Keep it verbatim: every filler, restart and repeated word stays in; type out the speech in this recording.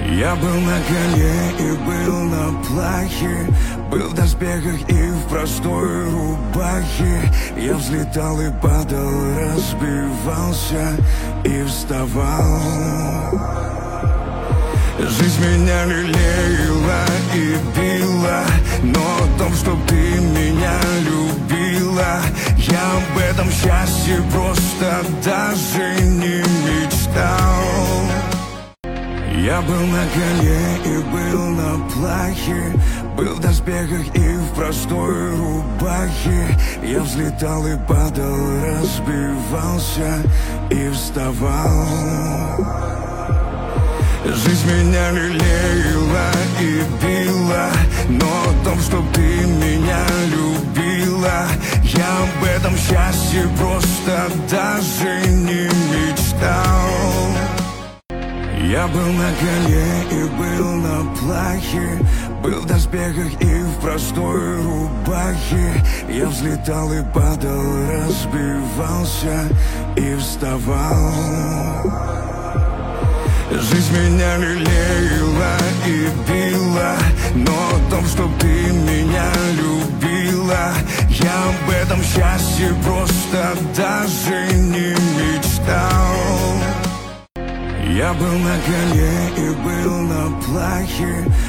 Я был на коне и был на плахе, был в доспехах и в простой рубахе. Я взлетал и падал, разбивался и вставал. Жизнь меня лелеяла и била, но о том, что ты меня любила, я об этом счастье просто даже не мечтал. Я был на коне и был на плахе, был в доспехах и в простой рубахе. Я взлетал и падал, разбивался и вставал. Жизнь меня лелеяла и била, но о том, что ты меня любила, я об этом счастье просто даже не мечтал. Я был на коне и был на плахе, был в доспехах и в простой рубахе. Я взлетал и падал, разбивался и вставал. Жизнь меня лелеяла и била, но о том, что ты меня любила, я об этом счастье просто даже не мечтал. Я был на коне и был на плахе,